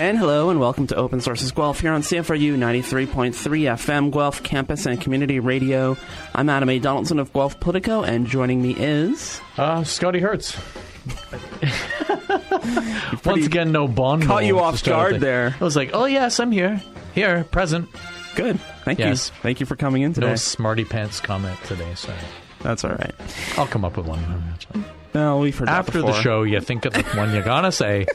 And hello and welcome to Open Sources Guelph here on CFRU 93.3 FM, Guelph Campus and Community Radio. I'm Adam A. Donaldson of Guelph Politico, and joining me is... Scotty Hertz. Once again, no Bond. Caught you off guard there. I was like, oh yes, I'm here. Here, present. Good. Thank you. Thank you for coming in today. No smarty pants comment today, so... That's all right. I'll come up with one. No, we've heard After that before. the show, you think of the one you're gonna say.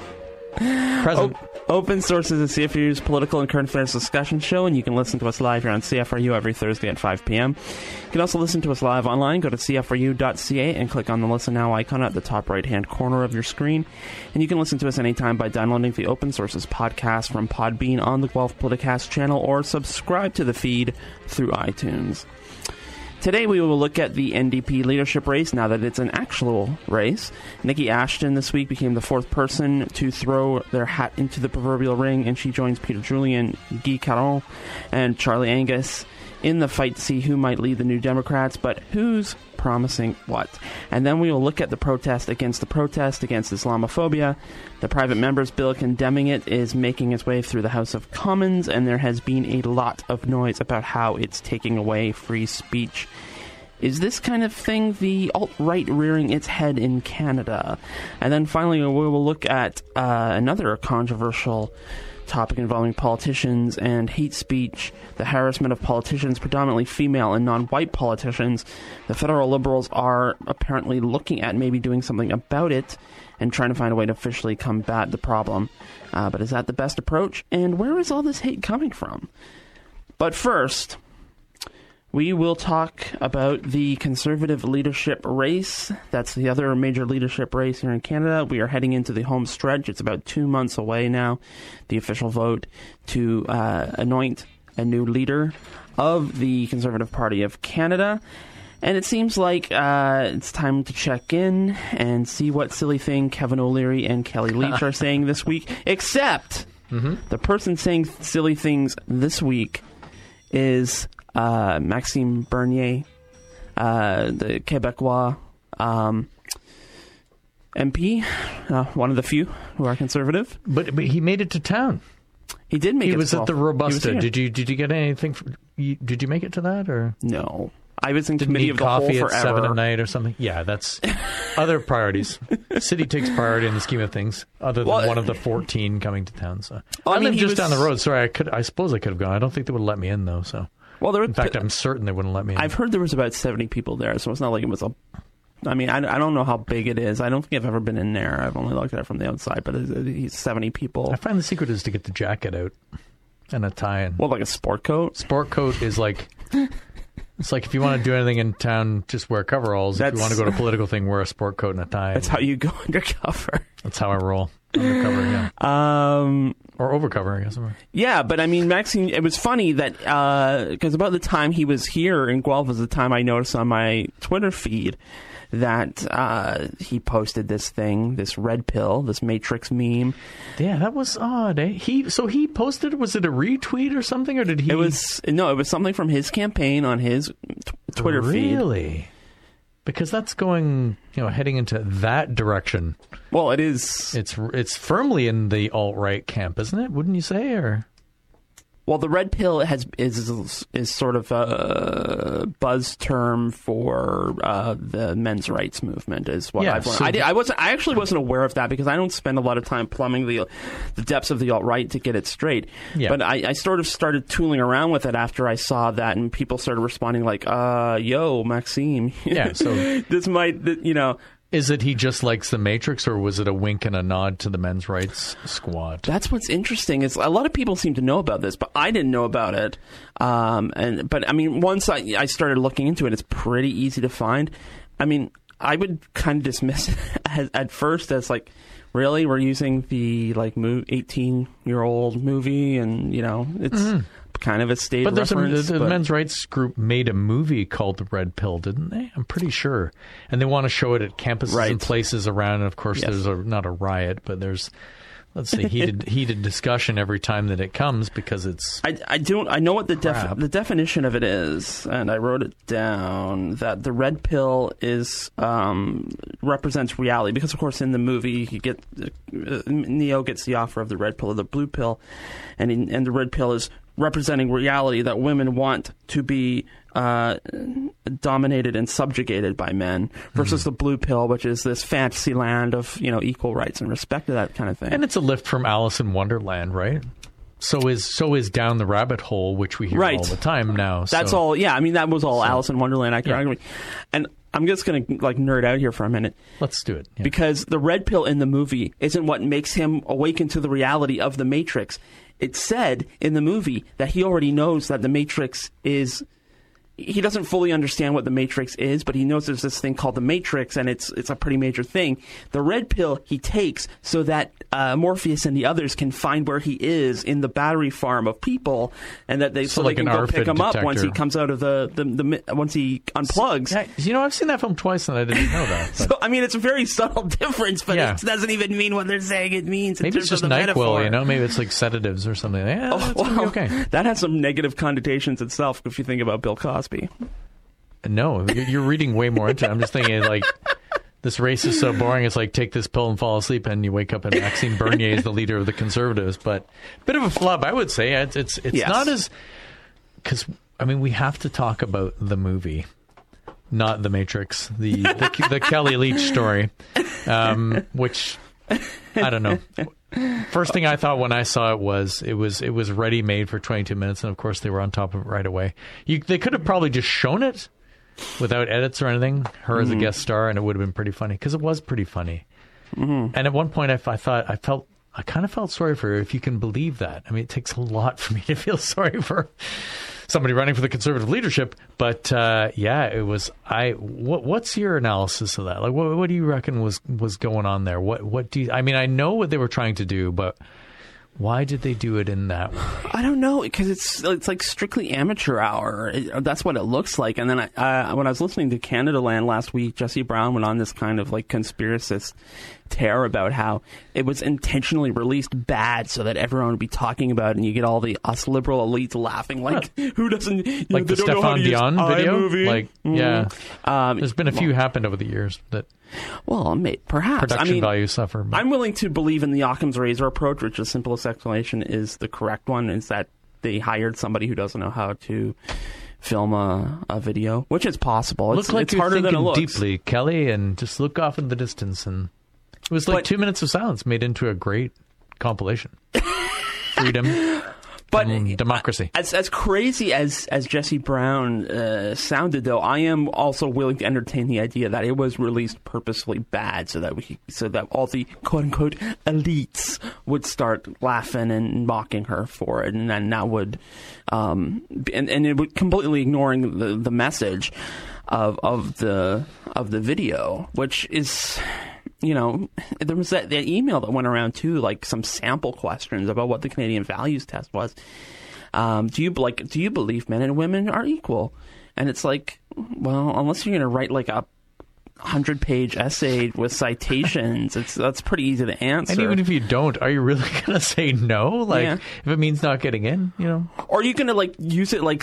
Present. Open Sources is CFRU's political and current affairs discussion show, and you can listen to us live here on CFRU every Thursday at 5 p.m. You can also listen to us live online. Go to CFRU.ca and click on the Listen Now icon at the top right-hand corner of your screen. And you can listen to us anytime by downloading the Open Sources podcast from Podbean on the Guelph Politicast channel, or subscribe to the feed through iTunes. Today we will look at the NDP leadership race now that it's an actual race. Nikki Ashton this week became the fourth person to throw their hat into the proverbial ring, and she joins Peter Julian, Guy Caron, and Charlie Angus in the fight to see who might lead the New Democrats, but who's promising what. And then we will look at the protest against Islamophobia. The private members bill condemning it is making its way through the House of Commons, and there has been a lot of noise about how it's taking away free speech. Is this kind of thing the alt-right rearing its head in Canada? And then finally we will look at another controversial topic involving politicians and hate speech, the harassment of politicians, predominantly female and non-white politicians. The federal Liberals are apparently looking at maybe doing something about it and trying to find a way to officially combat the problem. But is that the best approach? And where is all this hate coming from? But first, we will talk about the Conservative leadership race. That's the other major leadership race here in Canada. We are heading into the home stretch. It's about 2 months away now, the official vote to anoint a new leader of the Conservative Party of Canada. And it seems like it's time to check in and see what silly thing Kevin O'Leary and Kelly Leitch are saying this week. Except the person saying silly things this week is... Maxime Bernier, the Quebecois MP, one of the few who are conservative. But he made it to town. He did make it. He was at the Robusta. Did you get anything? Did you make it to that or no? I was in committee of the whole forever. Coffee at 7 at night or something. Yeah, that's other priorities. City takes priority in the scheme of things, other than one of the 14 coming to town. So I live just down the road. Sorry, I suppose I could have gone. I don't think they would have let me in though. So. Well, in fact, I'm certain they wouldn't let me in. I've heard there was about 70 people there, so it's not like it was a... I mean, I don't know how big it is. I don't think I've ever been in there. I've only looked at it from the outside, but it's 70 people. I find the secret is to get the jacket out and a tie. And like a sport coat? Sport coat is like... It's like if you want to do anything in town, just wear coveralls. If you want to go to a political thing, wear a sport coat and a tie. That's how you go undercover. That's how I roll. Undercover, yeah. Or overcover, I guess. Yeah, but I mean, Maxime, it was funny that, because about the time he was here in Guelph was the time I noticed on my Twitter feed that he posted this thing, this red pill, this Matrix meme. Yeah, that was odd. Eh? He posted, was it a retweet or something, or did he? It was something from his campaign on his Twitter feed. Really? Because that's going, heading into that direction. Well, it is. It's firmly in the alt-right camp, isn't it? Wouldn't you say? Or well, the red pill is sort of a buzz term for the men's rights movement, is what I've learned. I actually wasn't aware of that because I don't spend a lot of time plumbing the depths of the alt-right to get it straight. Yeah. But I sort of started tooling around with it after I saw that, and people started responding like, yo, Maxime. Yeah, so this might, Is it he just likes the Matrix, or was it a wink and a nod to the men's rights squad? That's what's interesting. Is a lot of people seem to know about this, but I didn't know about it. But I mean, once I started looking into it, it's pretty easy to find. I mean, I would kind of dismiss it at first as like, really, we're using the 18-year-old movie, and it's kind of a state reference. The men's rights group made a movie called The Red Pill, didn't they? I'm pretty sure. And they want to show it at campuses and places around. And of course, there's not a riot, but there's let's say heated discussion every time that it comes, because it's I know what the definition of it is, and I wrote it down, that the red pill is represents reality, because of course in the movie Neo gets the offer of the red pill or the blue pill, and the red pill is representing reality, that women want to be dominated and subjugated by men, versus the blue pill, which is this fantasy land of equal rights and respect to that kind of thing. And it's a lift from Alice in Wonderland, right? So is Down the Rabbit Hole, which we hear all the time now. That's all. Yeah, I mean that was all Alice in Wonderland. I can agree. And I'm just going to nerd out here for a minute. Let's do it. Yeah. Because the red pill in the movie isn't what makes him awaken to the reality of the Matrix. It's said in the movie that he already knows that the Matrix is... He doesn't fully understand what the Matrix is, but he knows there's this thing called the Matrix, and it's a pretty major thing. The red pill he takes so that Morpheus and the others can find where he is in the battery farm of people, and that they can go pick him up once he comes out of the once he unplugs. Yeah, I've seen that film twice, and I didn't know that. So I mean, it's a very subtle difference, but it doesn't even mean what they're saying it means. Maybe it's just NyQuil, maybe it's like sedatives or something. Yeah, okay. That has some negative connotations itself if you think about Bill Cosby. No, you're reading way more into it. I'm just thinking, this race is so boring. It's like, take this pill and fall asleep, and you wake up and Maxime Bernier is the leader of the Conservatives. But bit of a flub, I would say. It's not as... Because, we have to talk about the movie, not The Matrix, the Kelly Leach story, which, I don't know. First thing I thought when I saw it was ready made for 22 minutes, and of course they were on top of it right away. They could have probably just shown it without edits or anything, her as a guest star, and it would have been pretty funny, because it was pretty funny. And at one point I kind of felt sorry for her, if you can believe that. It takes a lot for me to feel sorry for somebody running for the Conservative leadership, but it was. What's your analysis of that? What do you reckon was going on there? What do you? I know what they were trying to do, but why did they do it in that way? I don't know, because it's like strictly amateur hour. That's what it looks like. And then when I was listening to Canada Land last week, Jesse Brown went on this kind of conspiracist tear about how it was intentionally released bad so that everyone would be talking about it, and you get all the us liberal elites laughing who doesn't like the Stéphane Dion video. There's been a few happened over the years that perhaps production values suffer. I'm willing to believe in the Occam's razor approach, which the simplest explanation is the correct one, is that they hired somebody who doesn't know how to film a video, which is possible. It's harder than it looks. Deeply, Kelly, and just look off in the distance, and it was 2 minutes of silence made into a great compilation. Freedom. But democracy. As crazy as Jesse Brown sounded, though, I am also willing to entertain the idea that it was released purposefully bad, so that all the quote unquote elites would start laughing and mocking her for it, and then that would and it would completely ignoring the message of the video, which is. There was that email that went around too, some sample questions about what the Canadian values test was. Do you believe men and women are equal? And it's unless you're going to write a 100-page essay with citations, that's pretty easy to answer. And even if you don't, are you really going to say no? If it means not getting in, Or are you going to use it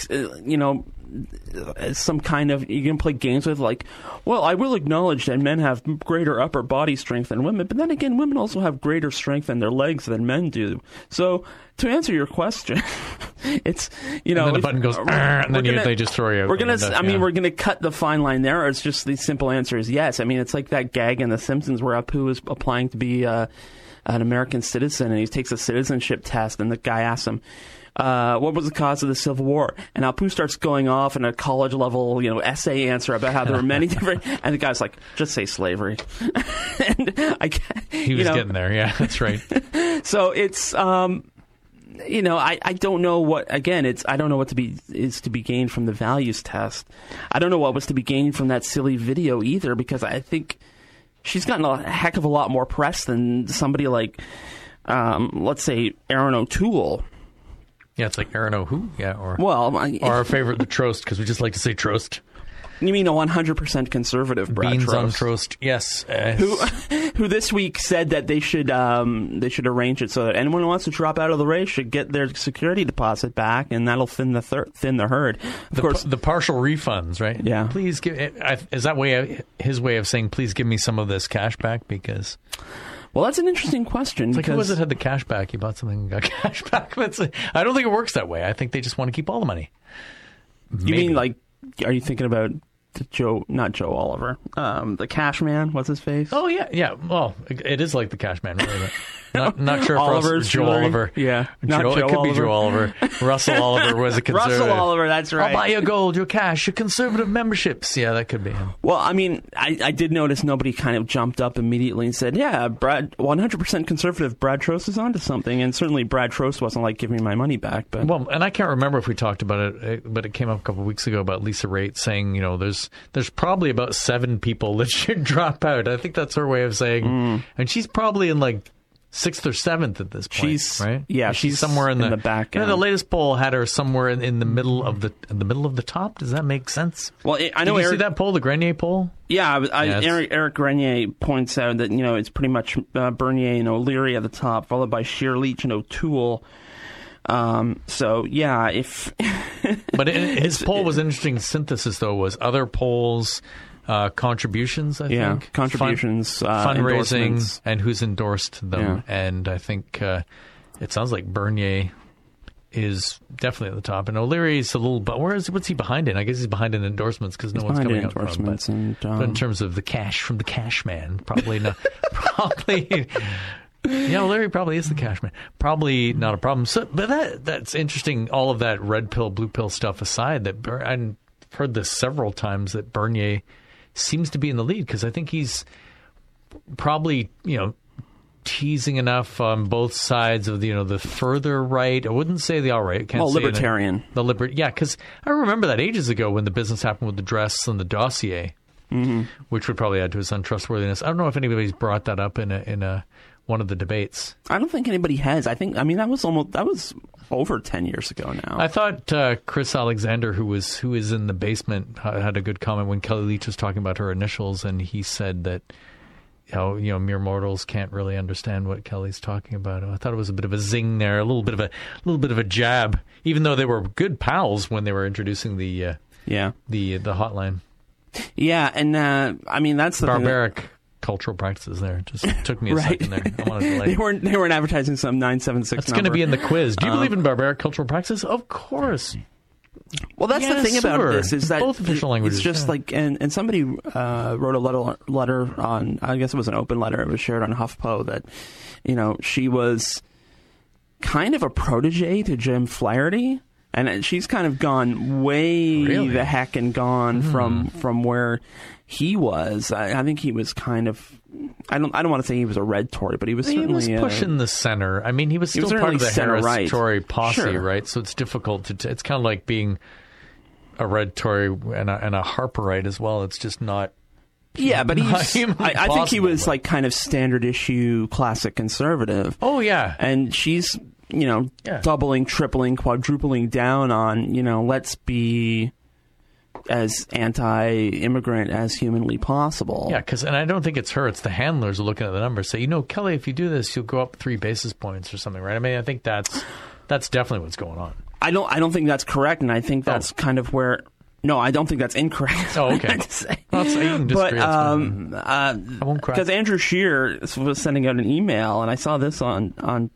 as some kind of, you can play games with I will acknowledge that men have greater upper body strength than women, but then again, women also have greater strength in their legs than men do. So to answer your question, it's and then the button goes, and then they just throw you out. We're gonna cut the fine line there. Or it's just the simple answer is yes. It's like that gag in The Simpsons where Apu is applying to be an American citizen, and he takes a citizenship test, and the guy asks him, what was the cause of the Civil War? And Apu starts going off in a college level, essay answer about how there were many different, and the guy's like, just say slavery. And he was getting there. Yeah, that's right. So it's, I don't know what, again, I don't know what is to be gained from the values test. I don't know what was to be gained from that silly video either, because I think she's gotten a heck of a lot more press than somebody like, let's say, Erin O'Toole. Yeah, it's like Erin O'Who, yeah, or our favorite, the Trost, because we just like to say Trost. You mean a 100% conservative Brad Beans Trost? on toast, yes. Who this week said that they should arrange it so that anyone who wants to drop out of the race should get their security deposit back, and that'll thin the herd. Of course, the partial refunds, right? Yeah. Please give. Is that his way of saying, please give me some of this cash back? Because. Well, that's an interesting question. It's like, who was it had the cash back? You bought something and got cash back. I don't think it works that way. I think they just want to keep all the money. You mean like? Are you thinking about not Joe Oliver, the Cash Man? What's his face? Oh yeah. Well, it is like the Cash Man, really. Not sure if Oliver's Joe Oliver. Yeah, not Joe, Joe it could Oliver. be Joe Oliver. Russell Oliver was a conservative. Russell Oliver, that's right. I'll buy your gold, your cash, your conservative memberships. Yeah, that could be him. Well, I mean, I did notice nobody kind of jumped up immediately and said, "Yeah, Brad, 100% conservative. Brad Trost is onto something." And certainly, Brad Trost wasn't like, "Give me my money back." But and I can't remember if we talked about it, but it came up a couple of weeks ago about Lisa Raitt saying, there's probably about 7 people that should drop out. I think that's her way of saying, and she's probably in like 6th or 7th at this point, right? Yeah, she's somewhere in the back. The latest poll had her somewhere in the middle of the top. Does that make sense? Well, I know. Did you see that poll, the Grenier poll? Yeah, Eric Grenier points out that it's pretty much Bernier and O'Leary at the top, followed by Shear-Leach and O'Toole. So yeah, if but his poll was interesting. Synthesis though was other polls. Contributions, I think. Contributions, fundraising, and who's endorsed them. Yeah. And I think it sounds like Bernier is definitely at the top, and O'Leary's a little. But what's he behind in? I guess he's behind in endorsements because no one's coming up from him. But in terms of the cash from the Cash Man, probably not. Probably. Yeah, O'Leary probably is the Cash Man. Probably not a problem. So, but that's interesting. All of that red pill, blue pill stuff aside, I've heard this several times that Bernier seems to be in the lead because I think he's probably, teasing enough on both sides of the further right. I wouldn't say the alt-right. Libertarian. Yeah, because I remember that ages ago when the business happened with the dress and the dossier, which would probably add to his untrustworthiness. I don't know if anybody's brought that up in one of the debates. I don't think anybody has. That was over 10 years ago now. I thought Chris Alexander, who is in the basement, had a good comment when Kelly Leach was talking about her initials, and he said that mere mortals can't really understand what Kelly's talking about. I thought it was a bit of a zing there, a little bit of a jab, even though they were good pals when they were introducing the hotline. Yeah, and that's the barbaric cultural practices there. Just took me a second there. I wanted to they weren't advertising some 976 That's going to be in the quiz. Do you believe in barbaric cultural practices? Of course. Well, that's the thing about this is that both official languages. It's just like, and somebody wrote a letter on, I guess it was an open letter. It was shared on HuffPo that, she was kind of a protege to Jim Flaherty. And she's kind of gone way the heck and gone from where he was. I think he was kind of. I don't want to say he was a red Tory, but he was certainly pushing the center. I mean, he was still part of the Harris Tory posse, right? So it's difficult to. It's kind of like being a red Tory and a Harperite as well. It's just not. Yeah, but I think he was like kind of standard issue, classic conservative. Oh yeah, and she's. Doubling, tripling, quadrupling down on, let's be as anti-immigrant as humanly possible. Yeah, and I don't think it's her, it's the handlers looking at the numbers. Say, Kelly, if you do this, you'll go up 3 basis points or something, right? I mean, I think that's definitely what's going on. I don't think that's correct, and I think that's kind of where... No, I don't think that's incorrect. Oh, okay. Well, so you can disagree. I won't cry. Because Andrew Scheer was sending out an email, and I saw this on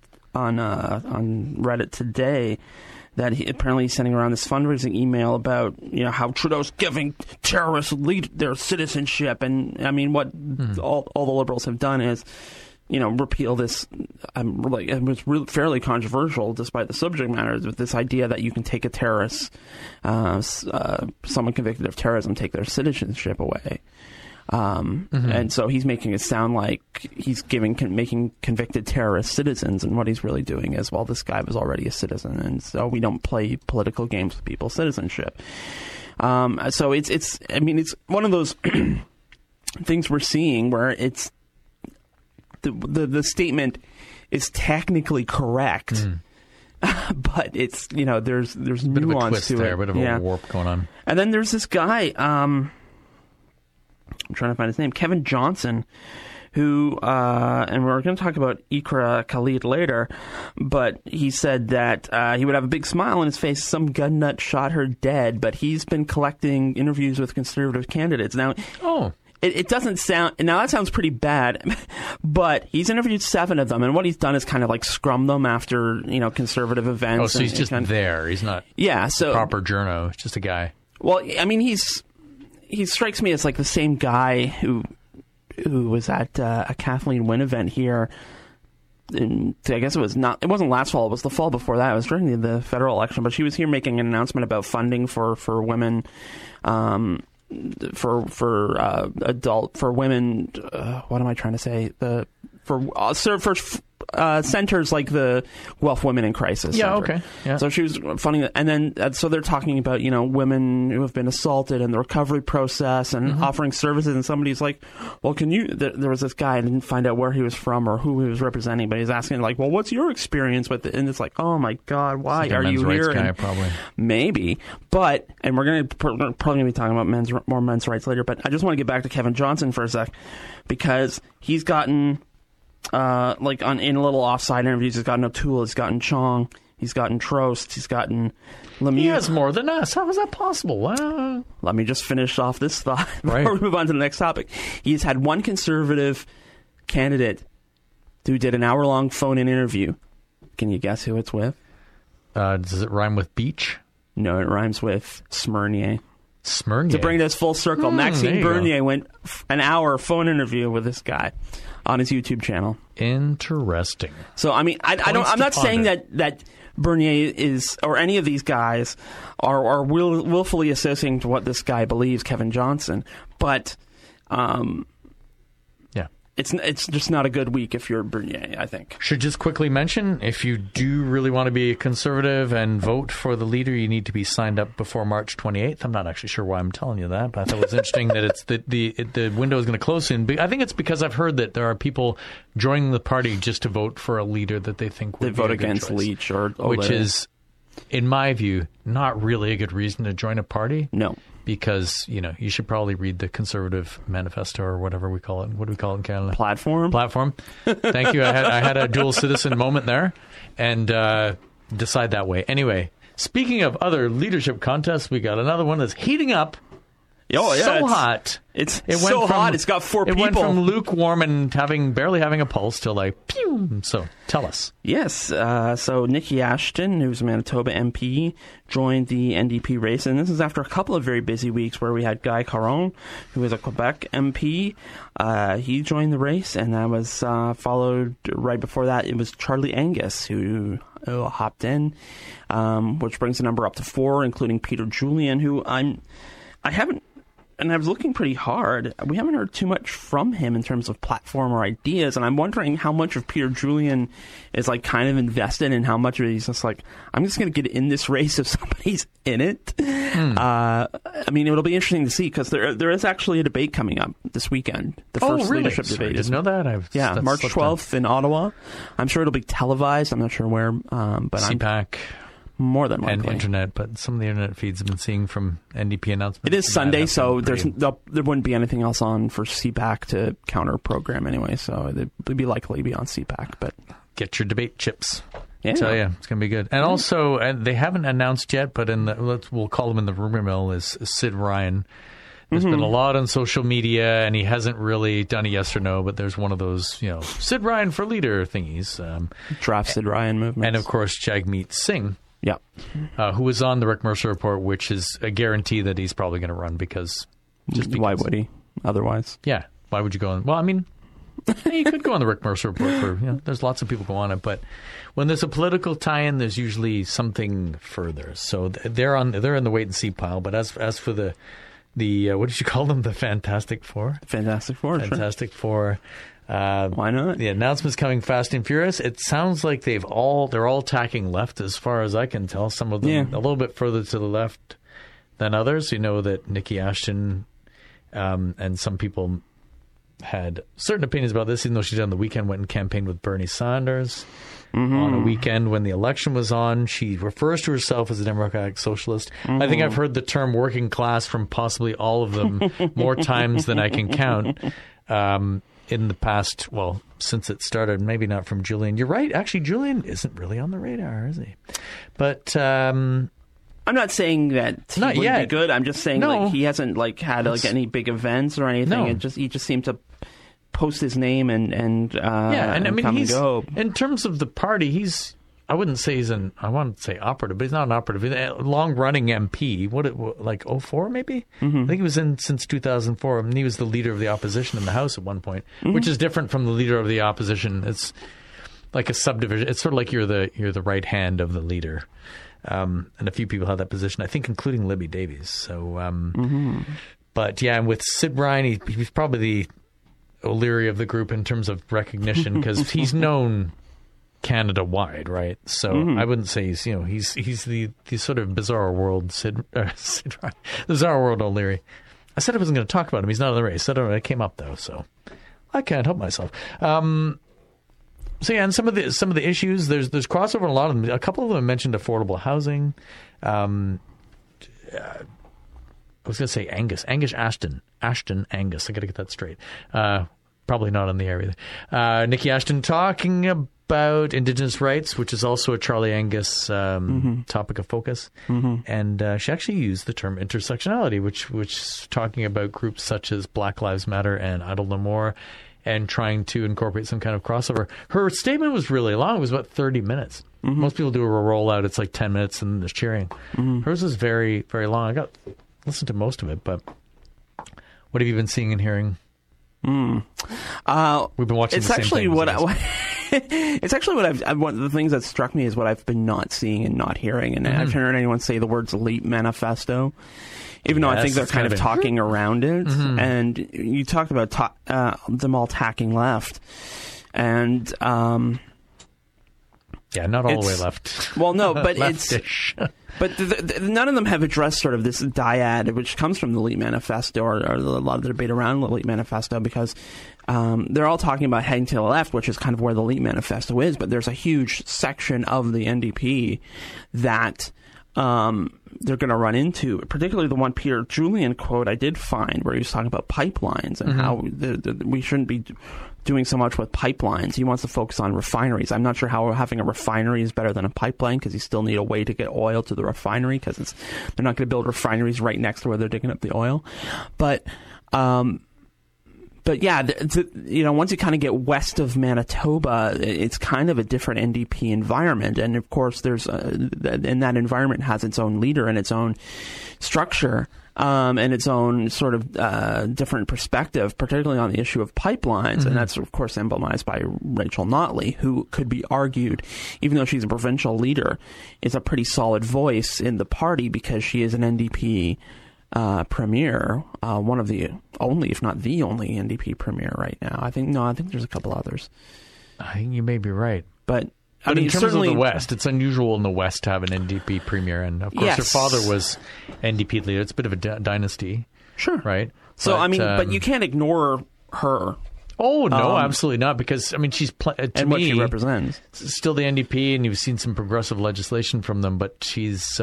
Reddit today that apparently he's sending around this fundraising email about how Trudeau's giving terrorists their citizenship, and I mean what all the Liberals have done is repeal this. It was really fairly controversial, despite the subject matter, with this idea that you can take a terrorist, someone convicted of terrorism, take their citizenship away. And so he's making it sound like he's making convicted terrorist citizens, and what he's really doing is, well, this guy was already a citizen, and so we don't play political games with people's citizenship. So it's one of those things we're seeing where it's the statement is technically correct. but it's, there's bit nuance of a twist to there, it. a bit of a warp going on. And then there's this guy, I'm trying to find his name, Kevin Johnson, who, and we're going to talk about Iqra Khalid later, but he said that he would have a big smile on his face if some gun nut shot her dead, but he's been collecting interviews with conservative candidates. Now, it doesn't sound, now that sounds pretty bad, but he's interviewed 7 of them, and what he's done is kind of like scrum them after, conservative events. Oh, so he's just there. He's not proper journo. It's just a guy. Well, I mean, he strikes me as like the same guy who was at a Kathleen Wynne event here. I guess it wasn't last fall, it was the fall before that. It was during the federal election, but she was here making an announcement about funding for women, for women, what am I trying to say? For centers like the Guelph Women in Crisis Center. Okay. Yeah. So she was funding that. And then, so they're talking about, women who have been assaulted and the recovery process and offering services. And somebody's like, well, there was this guy, I didn't find out where he was from or who he was representing, but he's asking like, well, what's your experience with it? And it's like, oh my God, why are you here? Guy, probably. Maybe. But, and we're probably going to be talking about more men's rights later, but I just want to get back to Kevin Johnson for a sec, because he's gotten, in a little offside interviews, he's gotten O'Toole, he's gotten Chong, he's gotten Trost, he's gotten Lemieux. He has more than us. How is that possible? Let me just finish off this thought before we move on to the next topic. He's had one conservative candidate who did an hour-long phone-in interview. Can you guess who it's with? Does it rhyme with beach? No, it rhymes with Smyrnier. Smyrnier? To bring this full circle, Maxime Bernier went an hour phone interview with this guy on his YouTube channel. Interesting. So, I mean, I'm not saying that Bernier is, or any of these guys are willfully associating to what this guy believes, Kevin Johnson, but it's just not a good week if you're Bernier, I think. Should just quickly mention, if you do really want to be a conservative and vote for the leader, you need to be signed up before March 28th. I'm not actually sure why I'm telling you that, but I thought it was interesting that it's the window is going to close soon. I think it's because I've heard that there are people joining the party just to vote for a leader that they think would vote against Leach which is, in my view, not really a good reason to join a party. No. Because, you should probably read the Conservative Manifesto or whatever we call it. What do we call it in Canada? Platform. Thank you. I had a dual citizen moment there and decide that way. Anyway, speaking of other leadership contests, we got another one that's heating up. Oh, yeah. So hot. It's so hot. It's got 4 people. It went from lukewarm and barely having a pulse to like, pew. So tell us. Yes. So Nikki Ashton, who's a Manitoba MP, joined the NDP race. And this is after a couple of very busy weeks where we had Guy Caron, who is a Quebec MP. He joined the race. And that was followed right before that. It was Charlie Angus who hopped in, which brings the number up to 4, including Peter Julian, who I was looking pretty hard. We haven't heard too much from him in terms of platform or ideas, and I'm wondering how much of Peter Julian is like kind of invested and how much of it he's just like, I'm just going to get in this race if somebody's in it. I mean, it'll be interesting to see because there is actually a debate coming up this weekend. The first leadership debate. I didn't know that. March 12th in Ottawa. I'm sure it'll be televised. I'm not sure where, but CPAC. More than likely. And internet, but some of the internet feeds I've been seeing from NDP announcements. It is Sunday, so there wouldn't be anything else on for CPAC to counter program anyway, so it would be likely to be on CPAC. But get your debate chips. Yeah. I tell you, it's going to be good. And also, they haven't announced yet, but we'll call him in the rumor mill, is Sid Ryan. There's been a lot on social media, and he hasn't really done a yes or no, but there's one of those, Sid Ryan for leader thingies. Draft Sid Ryan movement. And of course, Jagmeet Singh. Yeah. Who was on the Rick Mercer report, which is a guarantee that he's probably going to run because... Why would he otherwise? Yeah. Why would you go on? Well, I mean, you could go on the Rick Mercer report for, there's lots of people go on it, but when there's a political tie-in, there's usually something further. So they're in the wait-and-see pile. But as for the what did you call them? The Fantastic Four? Fantastic Four, Fantastic Four. Why not? The announcement's coming fast and furious. It sounds like they're all tacking left as far as I can tell. Some of them a little bit further to the left than others. You know that Nikki Ashton and some people had certain opinions about this, even though she did on the weekend, went and campaigned with Bernie Sanders. On a weekend when the election was on. She refers to herself as a democratic socialist. I think I've heard the term working class from possibly all of them more times than I can count in the past, well, since it started. Maybe not from Julian. You're right. Actually, Julian isn't really on the radar, is he? But I'm not saying that he wouldn't be good. I'm just saying he hasn't had any big events or anything. No. He just seemed to post his name and I mean, come and go. In terms of the party, I wouldn't say I wouldn't say operative, but he's not an operative. He's a long-running MP. Like 04 maybe? I think he was in since 2004. I mean, he was the leader of the opposition in the House at one point, which is different from the leader of the opposition. It's like a subdivision. It's sort of like you're the right hand of the leader. And a few people have that position, I think, including Libby Davies. So, but yeah, and with Sid Ryan, he's probably the O'Leary of the group in terms of recognition because he's known Canada-wide, right? So I wouldn't say he's the sort of bizarre world Sid Ryan, bizarre world O'Leary. I said I wasn't going to talk about him. He's not in the race. It came up though, so I can't help myself. So yeah, and some of the issues there's crossover in a lot of them. A couple of them mentioned affordable housing. I was going to say Angus Ashton Angus. I got to get that straight. Probably not on the air either. Nikki Ashton talking about Indigenous rights, which is also a Charlie Angus topic of focus. And she actually used the term intersectionality, which is talking about groups such as Black Lives Matter and Idle No More, and trying to incorporate some kind of crossover. Her statement was really long. It was about 30 minutes. Most people do a rollout. It's like 10 minutes and there's cheering. Hers was very, very long. I got listened to most of it, but what have you been seeing and hearing? We've been watching the same thing. It's actually one of the things that struck me is what I've been not seeing and not hearing. And I haven't heard anyone say the words LEAP manifesto, even though I think they're kind of talking around it. And you talked about them all tacking left. And yeah, not all the way left. Well, no, but it's... But none of them have addressed sort of this dyad, which comes from the LEAP Manifesto, or a lot of the debate around the LEAP Manifesto, because they're all talking about heading to the left, which is kind of where the LEAP Manifesto is. But there's a huge section of the NDP that they're going to run into, particularly the one Peter Julian quote I did find where he was talking about pipelines and how we shouldn't be doing so much with pipelines. He wants to focus on refineries. I'm not sure how having a refinery is better than a pipeline, because you still need a way to get oil to the refinery, because they're not going to build refineries right next to where they're digging up the oil. But yeah, once you kind of get west of Manitoba, it's kind of a different NDP environment. And of course, and that environment has its own leader and its own structure. And its own sort of different perspective, particularly on the issue of pipelines. And that's, of course, emblemized by Rachel Notley, who could be argued, even though she's a provincial leader, is a pretty solid voice in the party because she is an NDP premier, one of the only, if not the only NDP premier right now. I think there's a couple others. I think you may be right. But I mean, in terms of the West, it's unusual in the West to have an NDP premier. And, of course, her father was NDP leader. It's a bit of a dynasty. Sure. Right? So, but you can't ignore her. Oh, no, absolutely not. Because, I mean, she's, to me, what she represents. Still the NDP, and you've seen some progressive legislation from them, but she's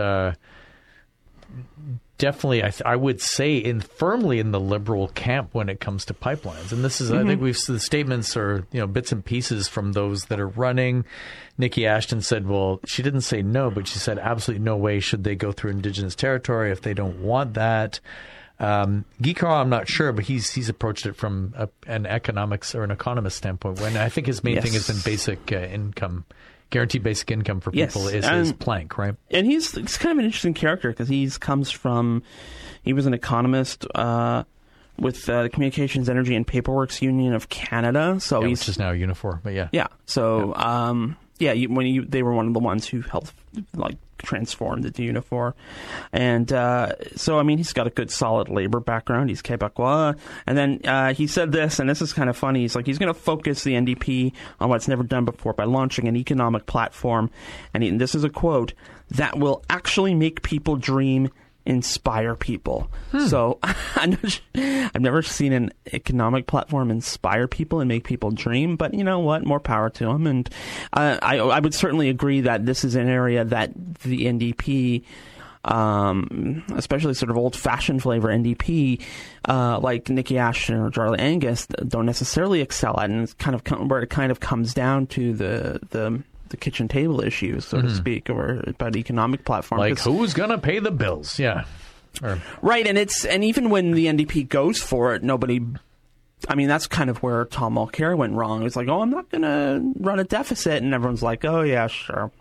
definitely, I would say, firmly in the liberal camp when it comes to pipelines. And this is, I think the statements are, bits and pieces from those that are running. Nikki Ashton said, well, she didn't say no, but she said absolutely no way should they go through Indigenous territory if they don't want that. Guy Carl, I'm not sure, but he's approached it from an economics or an economist standpoint. When I think his main thing has been basic income. Guaranteed basic income for people is his plank, right? And he's kind of an interesting character because he was an economist with the Communications, Energy, and Paperworks Union of Canada. So which is now Unifor, but yeah. Yeah. So, they were one of the ones who helped transformed it to Unifor. And so, I mean, he's got a good, solid labor background. He's Quebecois. And then he said this, and this is kind of funny. He's he's going to focus the NDP on what's never done before by launching an economic platform. And this is a quote, that will actually make people dream inspire people. So I've never seen an economic platform inspire people and make people dream, but you know what? More power to them. And I would certainly agree that this is an area that the NDP, especially sort of old-fashioned flavor NDP, like Nikki Ashton or Charlie Angus, don't necessarily excel at, and it's kind of where it kind of comes down to the kitchen table issues, so to speak, or about economic platform. Like, who's going to pay the bills? Yeah. Right, and even when the NDP goes for it, nobody... I mean, that's kind of where Tom Mulcair went wrong. It's like, oh, I'm not going to run a deficit, and everyone's like, oh, yeah, sure.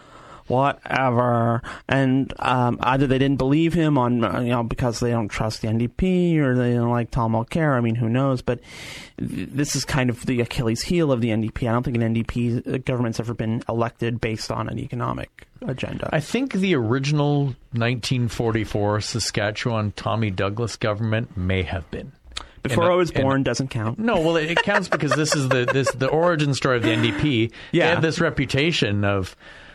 Whatever. And either they didn't believe him on, because they don't trust the NDP, or they don't like Tom Mulcair. I mean, who knows? But this is kind of the Achilles heel of the NDP. I don't think an NDP government's ever been elected based on an economic agenda. I think the original 1944 Saskatchewan Tommy Douglas government may have been. Before I was born doesn't count. No, well, it counts because this is the origin story of the NDP. Yeah. They have this reputation of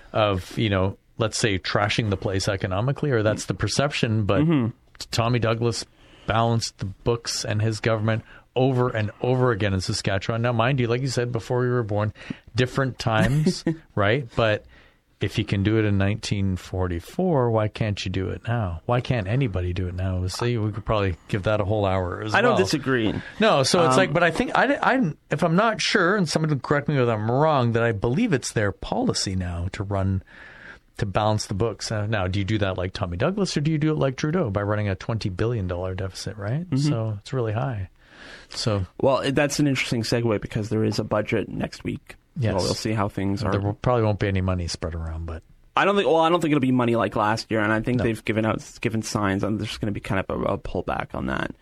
let's say trashing the place economically, or that's the perception. But Tommy Douglas balanced the books and his government over and over again in Saskatchewan. Now, mind you, like you said, before we were born, different times, right? But if you can do it in 1944, why can't you do it now? Why can't anybody do it now? See, we could probably give that a whole hour as well. I don't disagree. No, so it's like, but I think, if I'm not sure, and someone can correct me if I'm wrong, that I believe it's their policy now to balance the books. Now, do you do that like Tommy Douglas, or do you do it like Trudeau by running a $20 billion deficit, right? So it's really high. So, well, that's an interesting segue because there is a budget next week. Yes. So we'll see how things are. There probably won't be any money spread around, but I don't think it'll be money like last year, and I think they've given signs, and there's going to be kind of a pullback on that.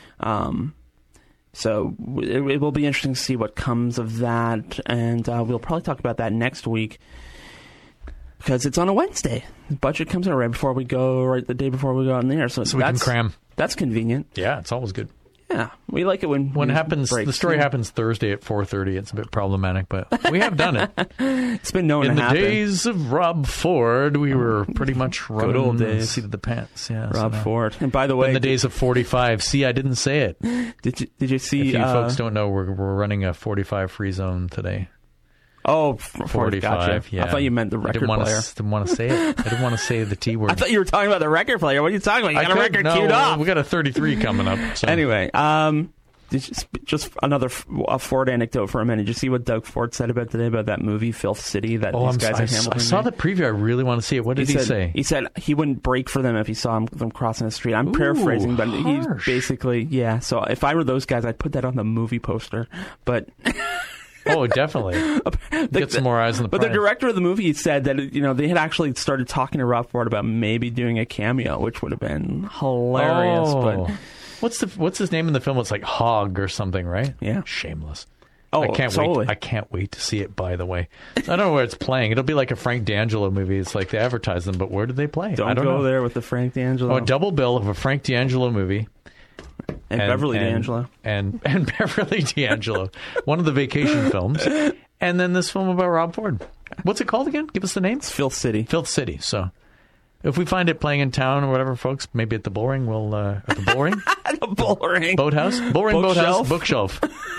So it will be interesting to see what comes of that, and we'll probably talk about that next week because it's on a Wednesday. The budget comes out right the day before we go on there, so we can cram. That's convenient. Yeah, it's always good. Yeah, we like it when it happens. The story happens Thursday at 4:30. It's a bit problematic, but we have done it. It's been known in to happen. In the days of Rob Ford, we were pretty much running good old days. The seat of the pants. Yeah, Rob Ford. And by the way, in the days of 45. See, I didn't say it. Did you see? If you folks don't know, we're running a 45 free zone today. Oh, 45, gotcha. Yeah. I thought you meant the record player. I didn't want to say it. I didn't want to say the T word. I thought you were talking about the record player. What are you talking about? You got a record queued up. We got a 33 coming up. So. Anyway, just another Ford anecdote for a minute. Did you see what Doug Ford said about today about that movie Filth City that these guys in Hamilton I saw the preview. I really want to see it. What did he say? He said he wouldn't brake for them if he saw them crossing the street. I'm paraphrasing, but he's basically, yeah. So if I were those guys, I'd put that on the movie poster. But oh, definitely. Get some more eyes on the prize. But the director of the movie said that they had actually started talking to Rob Ford about maybe doing a cameo, which would have been hilarious. Oh. But what's his name in the film? It's like Hog or something, right? Yeah. Shameless. Oh, I can't totally. wait. I can't wait to see it, by the way. I don't know where it's playing. It'll be like a Frank D'Angelo movie. It's like they advertise them, but where do they play? I don't know. There with the Frank D'Angelo. Oh, a double bill of a Frank D'Angelo movie. And Beverly D'Angelo. And Beverly D'Angelo. One of the vacation films. And then this film about Rob Ford. What's it called again? Give us the name. It's Filth City. Filth City. So if we find it playing in town or whatever, folks, maybe at the Bullring, we'll... at the Bullring? The Bullring. Boathouse? Bullring Boathouse. Bookshelf.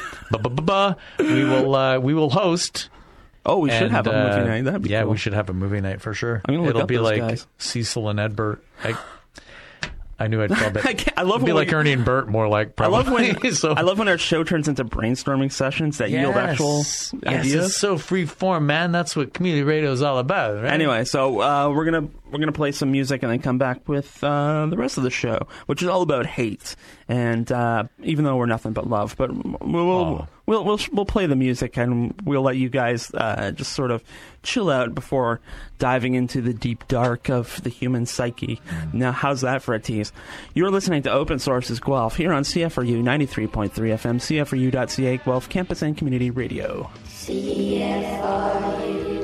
We will host... Oh, we should have a movie night. That'd be cool. We should have a movie night for sure. It'll be like guys. Cecil and Edbert. I knew I'd call it. I love It'd be like Ernie and Bert, more like probably. I love when our show turns into brainstorming sessions that yield actual ideas. It's so free form, man. That's what community radio is all about, right? Anyway, so we're gonna play some music and then come back with the rest of the show, which is all about hate. And even though we're nothing but love, but we'll play the music and we'll let you guys just sort of chill out before diving into the deep dark of the human psyche. Now, how's that for a tease? You're listening to Open Sources Guelph here on CFRU 93.3 FM, CFRU.ca, Guelph Campus and Community Radio. CFRU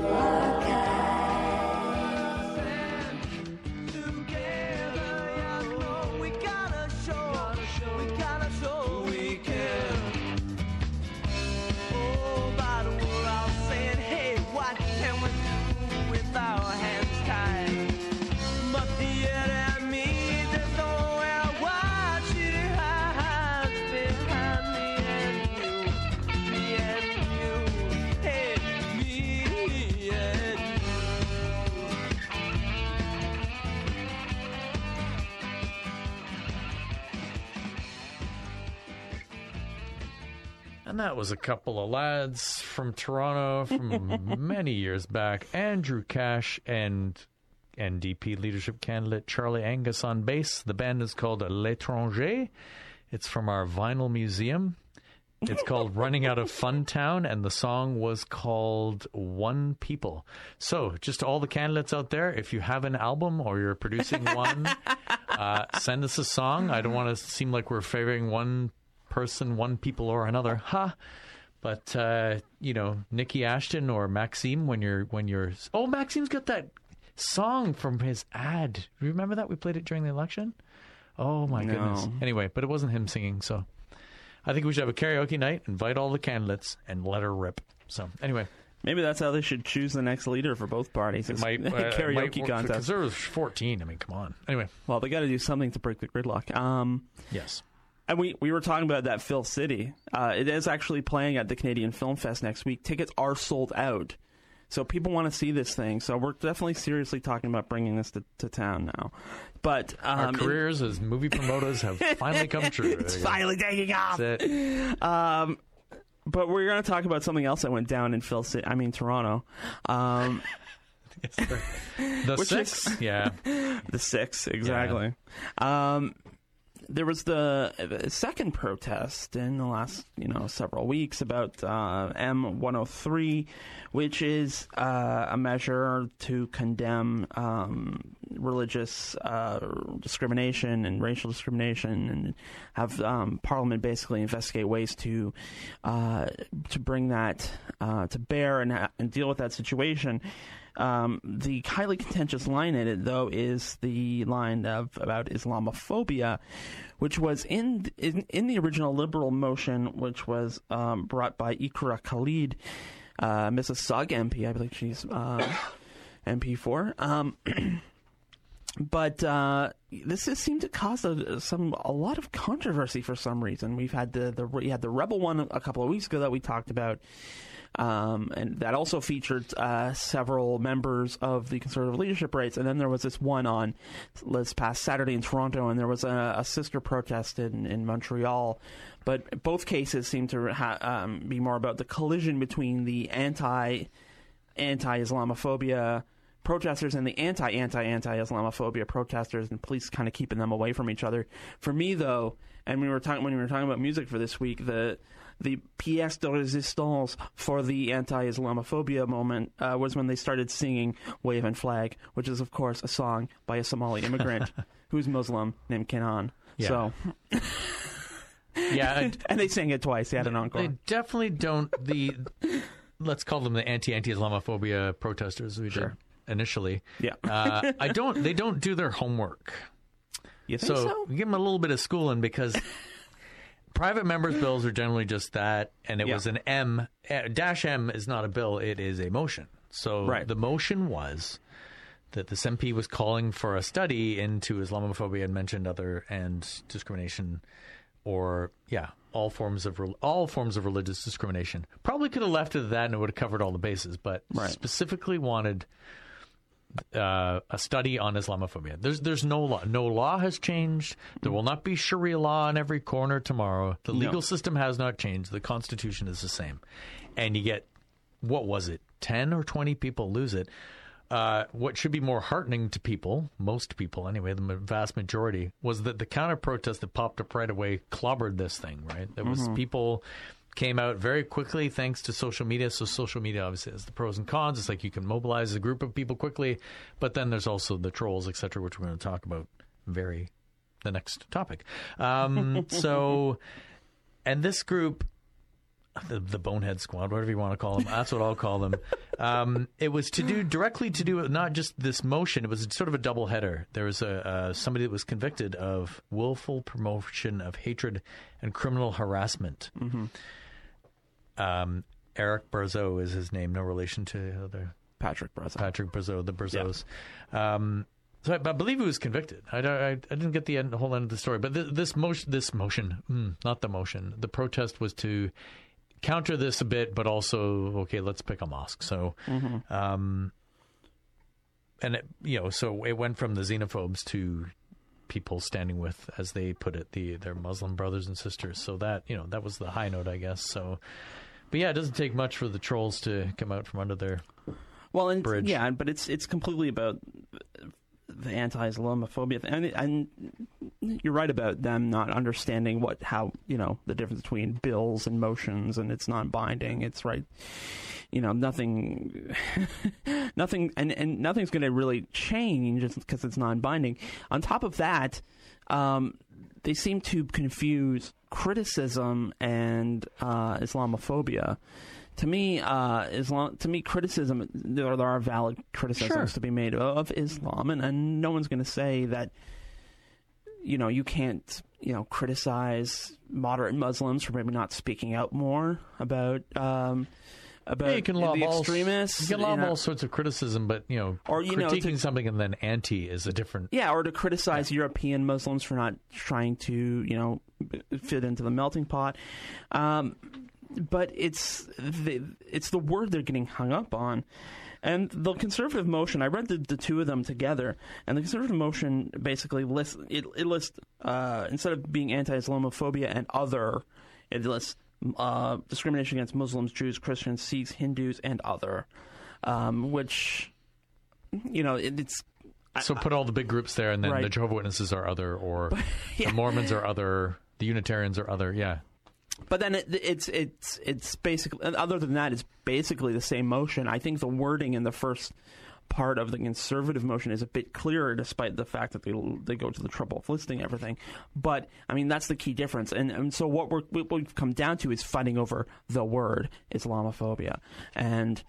our hands tied, but the enemy And that was a couple of lads from Toronto from many years back. Andrew Cash and NDP leadership candidate Charlie Angus on bass. The band is called L'Étranger. It's from our vinyl museum. It's called Running Out of Fun Town, and the song was called One People. So, just all the candidates out there, if you have an album or you're producing one, send us a song. I don't want to seem like we're favoring one person, one people, or another. Ha! But, Nikki Ashton or Maxime, when you're... Oh, Maxime's got that song from his ad. Remember that? We played it during the election? Oh, my goodness. Anyway, but it wasn't him singing, so... I think we should have a karaoke night, invite all the candidates, and let her rip. So, anyway. Maybe that's how they should choose the next leader for both parties. It might, karaoke contest. Because there was 14. I mean, come on. Anyway. Well, they got to do something to break the gridlock. Yes. And we were talking about that Phil City. It is actually playing at the Canadian Film Fest next week. Tickets are sold out. So people want to see this thing. So we're definitely seriously talking about bringing this to town now. But our careers as movie promoters have finally come true. It's finally taking off. That's it. But we're going to talk about something else that went down in Toronto. The Six? Yeah. The Six, exactly. Yeah. There was the second protest in the last, several weeks about M103, which is a measure to condemn religious discrimination and racial discrimination, and have Parliament basically investigate ways to bring that to bear and deal with that situation. The highly contentious line in it, though, is the line about Islamophobia, which was in the original Liberal motion, which was brought by Iqra Khalid, Mrs. Sugg MP, I believe she's MP4. But this has seemed to cause a lot of controversy for some reason. We've had you had the Rebel one a couple of weeks ago that we talked about. And that also featured several members of the Conservative leadership race. And then there was this one on this past Saturday in Toronto, and there was a sister protest in Montreal. But both cases seem to be more about the collision between the anti-Islamophobia protesters and the anti-Islamophobia protesters, and police kind of keeping them away from each other. For me, though, and when we were talking about music for this week, the pièce de résistance for the anti-Islamophobia moment was when they started singing Wave and Flag, which is, of course, a song by a Somali immigrant who's Muslim named Kenan. Yeah. So... yeah, and they sang it twice. They had an encore. They definitely don't... let's call them the anti-Islamophobia protesters we did initially. Yeah. They don't do their homework. You think so? We give them a little bit of schooling, because private members' bills are generally just that, and it was an M. Dash M is not a bill, it is a motion. So the motion was that this MP was calling for a study into Islamophobia and mentioned and discrimination, or all forms of religious discrimination. Probably could have left it at that and it would have covered all the bases, but specifically wanted a study on Islamophobia. There's no law. No law has changed. There will not be Sharia law in every corner tomorrow. The legal system has not changed. The Constitution is the same. And you get, 10 or 20 people lose it. What should be more heartening to people, most people anyway, the vast majority, was that the counter-protest that popped up right away clobbered this thing, right? There was people came out very quickly thanks to social media. So social media obviously has the pros and cons. It's like you can mobilize a group of people quickly, but then there's also the trolls, etc., which we're going to talk about the next topic. And this group, the Bonehead Squad, whatever you want to call them, that's what I'll call them. It was directly to do with not just this motion. It was sort of a double header. There was somebody that was convicted of willful promotion of hatred and criminal harassment. Mm-hmm. Eric Berzeau is his name, no relation to the Patrick Berzeau, the Berzeaus. Yeah. So I believe he was convicted. I didn't get the whole end of the story, but this motion, not the motion. The protest was to counter this a bit, but also, let's pick a mosque. So, and it went from the xenophobes to people standing with, as they put it, their Muslim brothers and sisters. So that, that was the high note, I guess. So, but yeah, it doesn't take much for the trolls to come out from under their bridge. Yeah, but it's completely about the anti-Islamophobia thing. And you're right about them not understanding how the difference between bills and motions, and it's not binding. It's right. Nothing, and nothing's going to really change because it's non-binding. On top of that, they seem to confuse criticism and Islamophobia. To me, criticism, there are valid criticisms to be made of Islam, and no one's going to say that, you can't, criticize moderate Muslims for maybe not speaking out more about you can lob the extremists. You can lob all sorts of criticism, but, critiquing something and then anti is a different... Yeah, or to criticize European Muslims for not trying to, fit into the melting pot. But it's the word they're getting hung up on. And the conservative motion, I read the two of them together, and the conservative motion basically lists, instead of being anti-Islamophobia and other, it lists discrimination against Muslims, Jews, Christians, Sikhs, Hindus, and other, which, it's... So put all the big groups there, and then the Jehovah's Witnesses are other, or the Mormons are other, the Unitarians are other, yeah. But then it's basically, other than that, it's basically the same motion. I think the wording in the first part of the conservative motion is a bit clearer, despite the fact that they go to the trouble of listing everything. But I mean, that's the key difference. And so what we've come down to is fighting over the word Islamophobia, and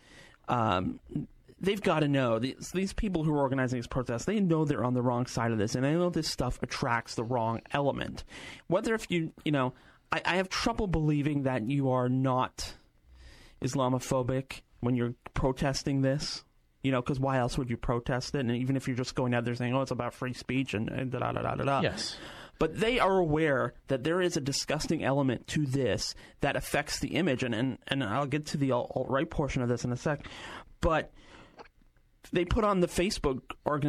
they've got to know, these people who are organizing these protests, they know they're on the wrong side of this, and they know this stuff attracts the wrong element. Whether if I have trouble believing that you are not Islamophobic when you're protesting this, because why else would you protest it? And even if you're just going out there saying, it's about free speech and da-da-da-da-da. Yes. But they are aware that there is a disgusting element to this that affects the image. And I'll get to the alt-right portion of this in a sec. But they put on the Facebook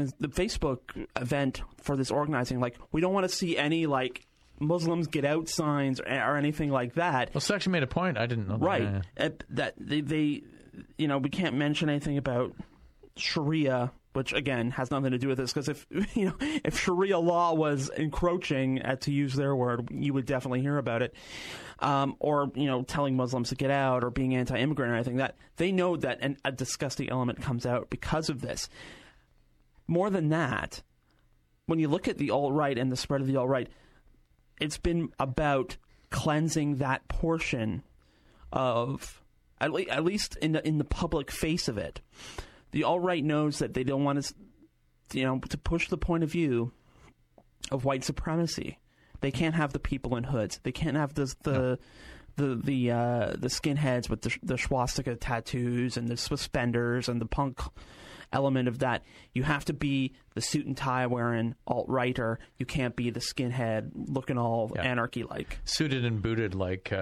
event for this organizing, we don't want to see any, Muslims get out signs or anything like that. Well, Section made a point. I didn't know that. Right. That they we can't mention anything about Sharia, which again has nothing to do with this, because if Sharia law was encroaching, to use their word, you would definitely hear about it. Or telling Muslims to get out, or being anti-immigrant or anything. That they know that a disgusting element comes out because of this. More than that, when you look at the alt-right and the spread of the alt-right, it's been about cleansing that portion of, at least in the public face of it. The alt-right knows that they don't want to push the point of view of white supremacy. They can't have the people in hoods. They can't have the skinheads with the swastika tattoos and the suspenders and the punk element of that. You have to be the suit and tie wearing alt-righter. You can't be the skinhead looking all anarchy-like. Suited and booted like,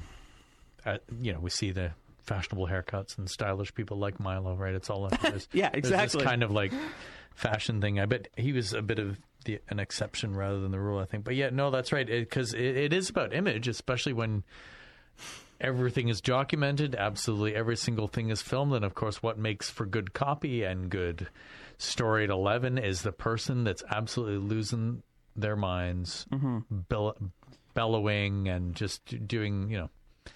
we see the fashionable haircuts and stylish people like Milo, right? It's all yeah, exactly. There's this kind of fashion thing. I bet he was a bit of an exception rather than the rule, I think. But yeah, no, that's right, because it is about image, especially when everything is documented. Absolutely every single thing is filmed. And, of course, what makes for good copy and good story at 11 is the person that's absolutely losing their minds, bellowing and just doing,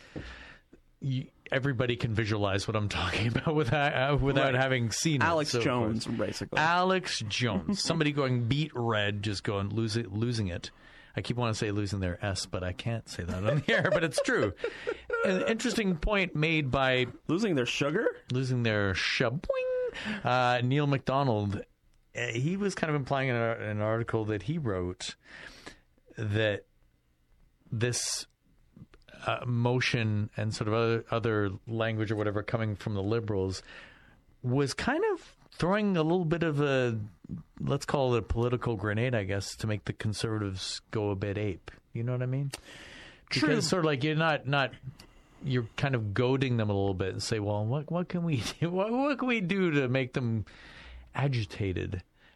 everybody can visualize what I'm talking about without having seen Alex it. Jones, basically. Alex Jones. Somebody going beat red, just going losing it. I keep wanting to say losing their S, but I can't say that on the air, but it's true. An interesting point made by... Losing their sugar? Losing their shaboing. Neil MacDonald, he was kind of implying in an article that he wrote that this motion and sort of other language or whatever coming from the Liberals was kind of throwing a little bit of a, let's call it a political grenade, I guess, to make the Conservatives go a bit ape. You know what I mean? True. Because sort of you're kind of goading them a little bit and say, well, what can we do? What can we do to make them agitated?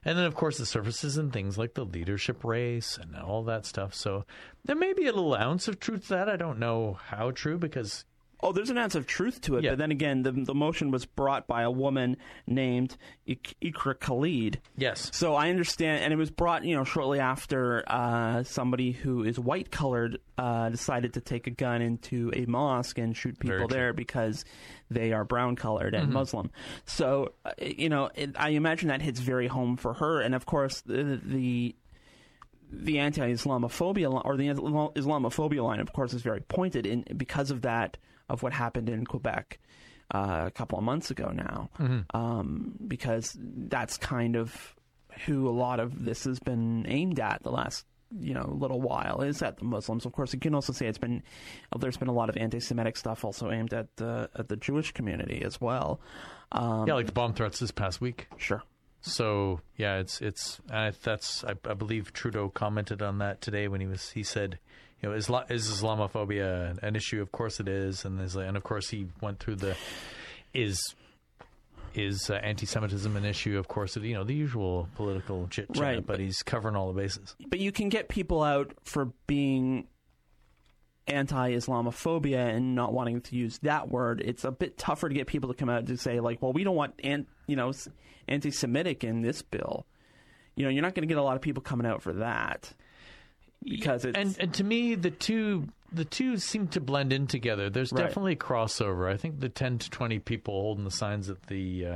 And then, of course, it surfaces in things like the leadership race and all that stuff. So there may be a little ounce of truth to that. I don't know how true, because... Oh, there's an ounce of truth to it, but then again, the motion was brought by a woman named Iqra Khalid. Yes. So I understand, and it was brought, shortly after somebody who is white-colored decided to take a gun into a mosque and shoot people there because they are brown-colored and Muslim. So, I imagine that hits very home for her, and of course, the anti-Islamophobia or the Islamophobia line, of course, is very pointed because of that, of what happened in Quebec a couple of months ago now, because that's kind of who a lot of this has been aimed at the last little while, is at the Muslims. Of course, you can also say there's been a lot of anti-Semitic stuff also aimed at the Jewish community as well. Like the bomb threats this past week. Sure. So yeah, I believe Trudeau commented on that today when he said, is Islamophobia an issue? Of course it is, and of course he went through is anti-Semitism an issue? Of course, the usual political chit-chat, right, but he's covering all the bases. But you can get people out for being anti-Islamophobia and not wanting to use that word. It's a bit tougher to get people to come out to say, like, well, we don't want anti-Semitic in this bill. You're not going to get a lot of people coming out for that. Because it's... And to me, the two seem to blend in together. There's definitely a crossover. I think the 10 to 20 people holding the signs at the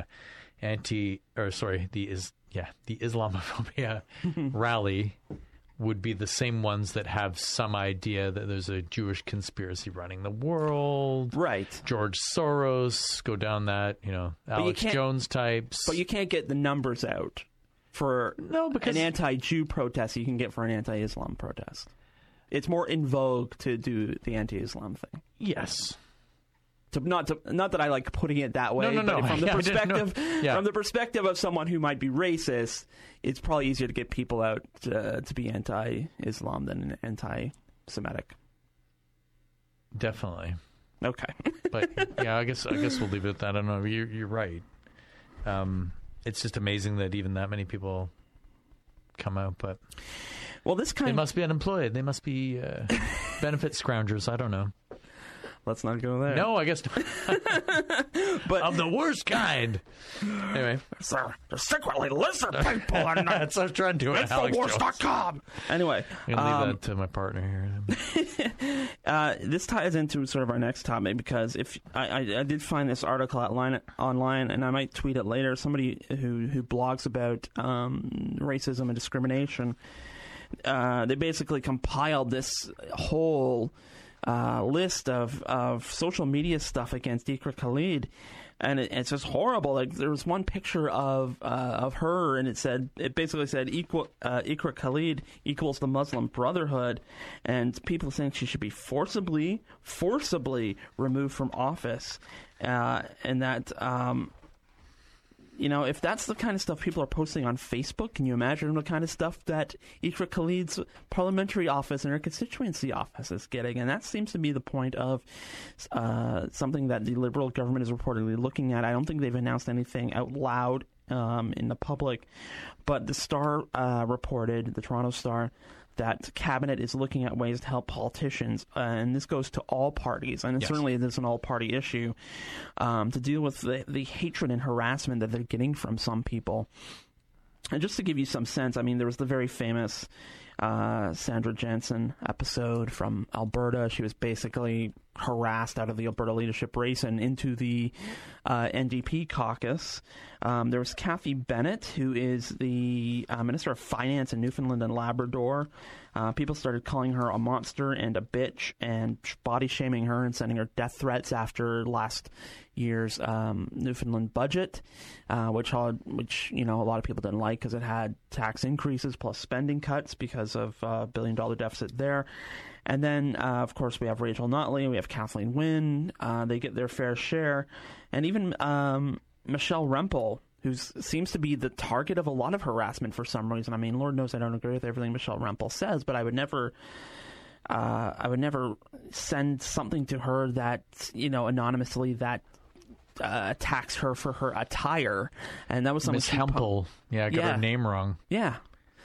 Islamophobia rally would be the same ones that have some idea that there's a Jewish conspiracy running the world. Right. George Soros, go down that, Alex Jones types. But you can't get the numbers out for an anti-Jew protest you can get for an anti-Islam protest. It's more in vogue to do the anti-Islam thing. Yes. Not that I like putting it that way, but from the perspective of someone who might be racist, it's probably easier to get people out to be anti-Islam than anti-Semitic. Definitely. Okay. But yeah, I guess we'll leave it at that. I don't know. You're right. It's just amazing that even that many people come out, but they must be unemployed. They must be benefit scroungers. I don't know. Let's not go there. No, I guess not. But of the worst kind. Anyway. Sir, to secretly listen to people and that's what I'm trying to do. Infowars.com. Anyway. I'm going to leave that to my partner here. This ties into sort of our next topic, because if I did find this article online, and I might tweet it later, somebody who blogs about racism and discrimination. They basically compiled this whole list of social media stuff against Iqra Khalid, and it's just horrible. Like, there was one picture of her, and it basically said Iqra Khalid equals the Muslim Brotherhood, and people think she should be forcibly removed from office, and that. If that's the kind of stuff people are posting on Facebook, can you imagine the kind of stuff that Iqra Khalid's parliamentary office and her constituency office is getting? And that seems to be the point of something that the Liberal government is reportedly looking at. I don't think they've announced anything out loud in the public, but the Star reported, the Toronto Star, that cabinet is looking at ways to help politicians, and this goes to all parties, and certainly it is an all-party issue, to deal with the hatred and harassment that they're getting from some people. And just to give you some sense, I mean, there was the very famous Sandra Jansen episode from Alberta. She was basically harassed out of the Alberta leadership race and into the NDP caucus. There was Kathy Bennett, who is the Minister of Finance in Newfoundland and Labrador. People started calling her a monster and a bitch and body-shaming her and sending her death threats after last year's Newfoundland budget, which a lot of people didn't like because it had tax increases plus spending cuts because of $1 billion deficit there. And then, of course, we have Rachel Notley, we have Kathleen Wynne. They get their fair share. And even Michelle Rempel, who seems to be the target of a lot of harassment for some reason. I mean, Lord knows I don't agree with everything Michelle Rempel says, but I would never send something to her that, anonymously, that attacks her for her attire, and that was something. Miss Hempel, I got her name wrong. Yeah.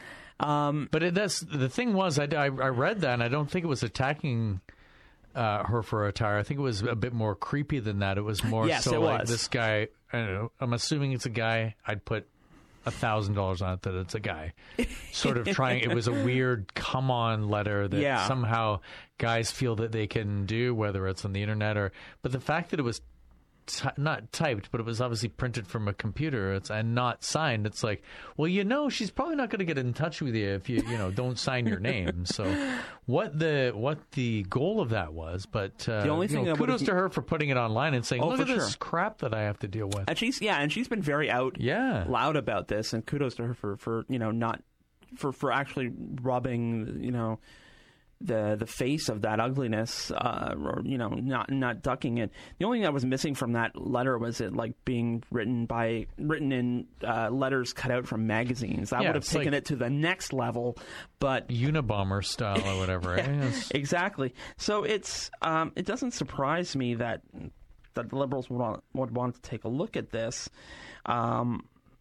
But that's the thing was, I read that, and I don't think it was attacking her for her attire. I think it was a bit more creepy than that. It was more this guy. I don't know. I'm assuming it's a guy. I'd put $1,000 on it that it's a guy. Sort of trying. It was a weird come on letter that somehow guys feel that they can do, whether it's on the internet but the fact that it was not typed, but it was obviously printed from a computer and not signed. It's like, well, she's probably not going to get in touch with you if you don't sign your name. So what the goal of that was, but the only thing kudos to her for putting it online and saying, look at this crap that I have to deal with. And she's been very loud about this, and kudos to her for not for actually rubbing the face of that ugliness, or not ducking it. The only thing that was missing from that letter was it being written in letters cut out from magazines. That would have taken it to the next level, but Unabomber style or whatever. Exactly. So it doesn't surprise me that the Liberals would want to take a look at this. And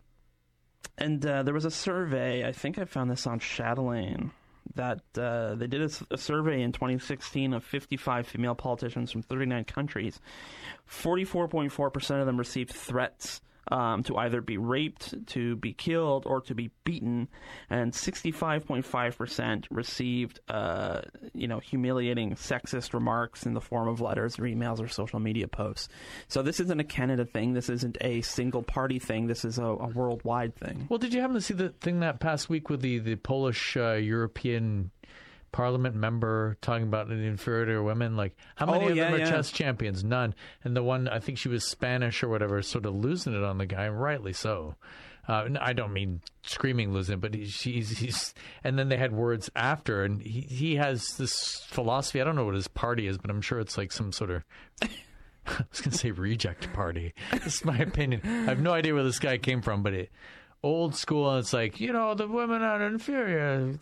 there was a survey. I think I found this on Chatelaine. That they did a survey in 2016 of 55 female politicians from 39 countries. 44.4% of them received threats to either be raped, to be killed, or to be beaten, and 65.5% received humiliating sexist remarks in the form of letters or emails or social media posts. So this isn't a Canada thing. This isn't a single party thing. This is a worldwide thing. Well, did you happen to see the thing that past week with the Polish European Parliament member talking about the inferior women? Like, how many of them are chess champions? None. And the one, I think she was Spanish or whatever, sort of losing it on the guy, rightly so. I don't mean screaming losing it, but he's and then they had words after, and he has this philosophy. I don't know what his party is, but I'm sure it's like some sort of I was going to say reject party. This is my opinion. I have no idea where this guy came from, but old school, and it's like, the women are inferior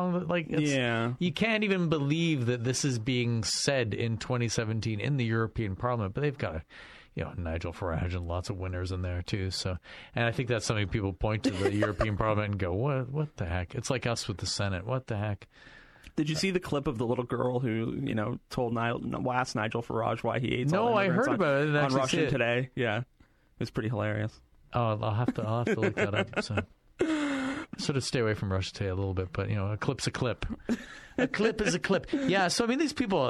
you can't even believe that this is being said in 2017 in the European Parliament, but they've got Nigel Farage and lots of winners in there too. So, and I think that's something people point to the European Parliament and go, what the heck? It's like us with the Senate. What the heck? Did you see the clip of the little girl who, asked Nigel Farage why he hates all I heard about it on Russian Today? Yeah, it was pretty hilarious. Oh, I'll have to look that up. So, sort of stay away from Russia Today a little bit, but a clip's a clip. A clip is a clip. Yeah. So I mean, these people,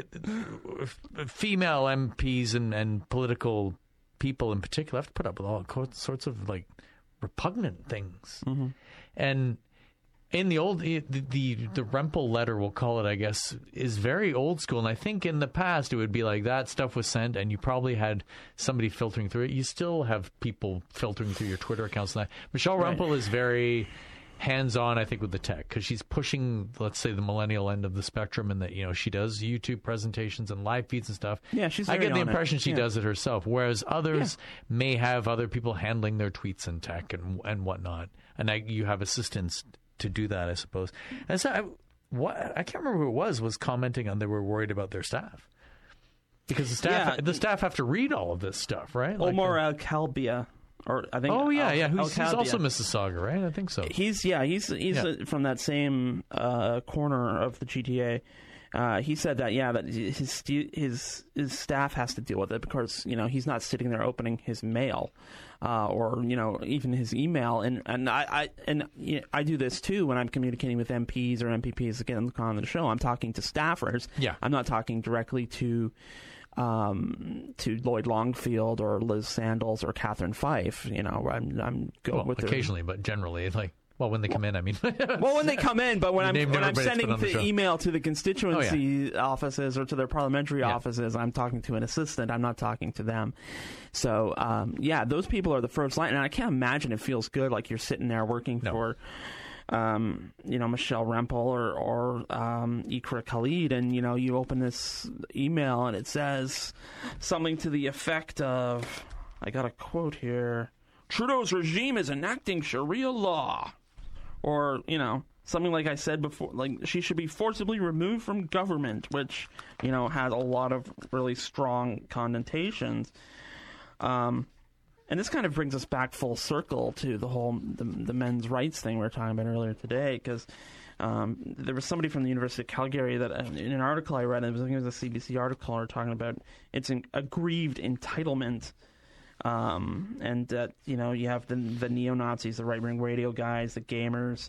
female MPs and political people in particular, have to put up with all sorts of repugnant things, and. In the old, the Rempel letter, we'll call it, I guess, is very old school. And I think in the past it would be like that stuff was sent and you probably had somebody filtering through it. You still have people filtering through your Twitter accounts. And that. Michelle Rempel is very hands-on, I think, with the tech because she's pushing, let's say, the millennial end of the spectrum, and that she does YouTube presentations and live feeds and stuff. Yeah, she's. I get the impression she does it herself, whereas others may have other people handling their tweets and tech and whatnot, and you have assistants to do that, I suppose. And so I can't remember who it was commenting on they were worried about their staff because the staff have to read all of this stuff, right? Omar Al-Kalbia, or I think. Oh yeah, he's also Mississauga, right? I think so. He's from that same corner of the GTA. He said that that his staff has to deal with it because he's not sitting there opening his mail or even his email, and I do this too when I'm communicating with MPs or MPPs again on the show. I'm talking to staffers. Yeah, I'm not talking directly to Lloyd Longfield or Liz Sandals or Catherine Fife. I'm good with occasionally, but generally Well, when they come in, I mean. Well, when they come in, but when I'm sending the email to the constituency offices or to their parliamentary offices, I'm talking to an assistant. I'm not talking to them. So, those people are the first line. And I can't imagine it feels good like you're sitting there working for, Michelle Rempel or Iqra Khalid, and, you open this email and it says something to the effect of, I got a quote here, Trudeau's regime is enacting Sharia law. Or, something like I said before, like she should be forcibly removed from government, which, has a lot of really strong connotations. And this kind of brings us back full circle to the whole the men's rights thing we were talking about earlier today, because there was somebody from the University of Calgary that in an article I read, I think it was a CBC article, were talking about it's an aggrieved entitlement, and that you have the neo-Nazis, the right-wing radio guys, the gamers,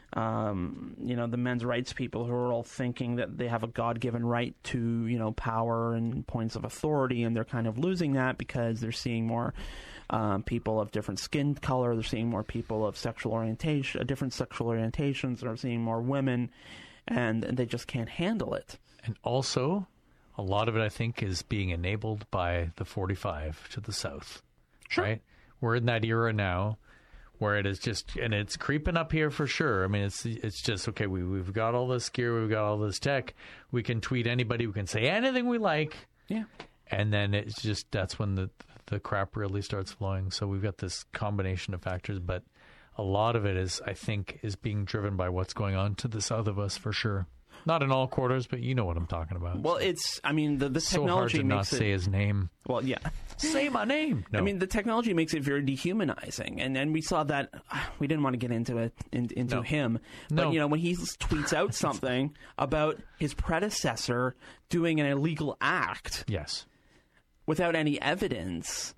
the men's rights people who are all thinking that they have a God-given right to, power and points of authority, and they're kind of losing that because they're seeing more people of different skin color, they're seeing more people of sexual orientation, different sexual orientations, they're seeing more women, and they just can't handle it. And also, a lot of it, I think, is being enabled by the 45 to the south. Sure. Right? We're in that era now where it is just, and it's creeping up here for sure. I mean, it's just, okay, we've got all this gear, we've got all this tech, we can tweet anybody, we can say anything we like. Yeah. And then it's just, that's when the crap really starts flowing. So we've got this combination of factors, but a lot of it is, I think, is being driven by what's going on to the south of us for sure. Not in all quarters, but you know what I'm talking about. Well, the technology so hard to not say his name. Well, yeah. Say my name. No. I mean, the technology makes it very dehumanizing, and we saw that. We didn't want to get into it into him, but when he tweets out something about his predecessor doing an illegal act, yes, without any evidence,